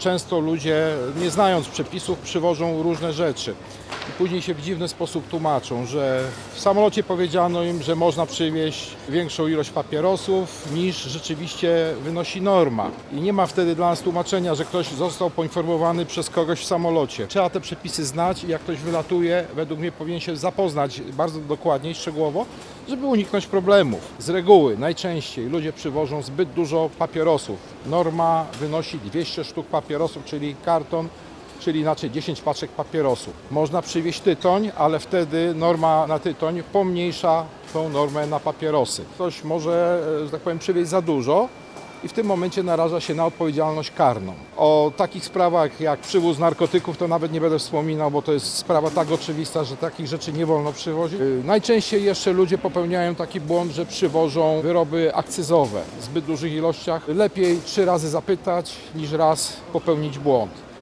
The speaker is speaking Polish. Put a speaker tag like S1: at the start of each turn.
S1: często ludzie, nie znając przepisów, przywożą różne rzeczy. I później się w dziwny sposób tłumaczą, że w samolocie powiedziano im, że można przywieźć większą ilość papierosów niż rzeczywiście wynosi norma. I nie ma wtedy dla nas tłumaczenia, że ktoś został poinformowany przez kogoś w samolocie. Trzeba te przepisy znać i jak ktoś wylatuje, według mnie powinien się zapoznać bardzo dokładnie i szczegółowo, żeby uniknąć problemów. Z reguły najczęściej ludzie przywożą zbyt dużo papierosów. Norma wynosi 200 sztuk papierosów, czyli karton, czyli inaczej 10 paczek papierosów. Można przywieźć tytoń, ale wtedy norma na tytoń pomniejsza tą normę na papierosy. Ktoś może, że tak powiem, przywieźć za dużo i w tym momencie naraża się na odpowiedzialność karną. O takich sprawach jak przywóz narkotyków to nawet nie będę wspominał, bo to jest sprawa tak oczywista, że takich rzeczy nie wolno przywozić. Najczęściej jeszcze ludzie popełniają taki błąd, że przywożą wyroby akcyzowe w zbyt dużych ilościach. Lepiej 3 razy zapytać niż raz popełnić błąd.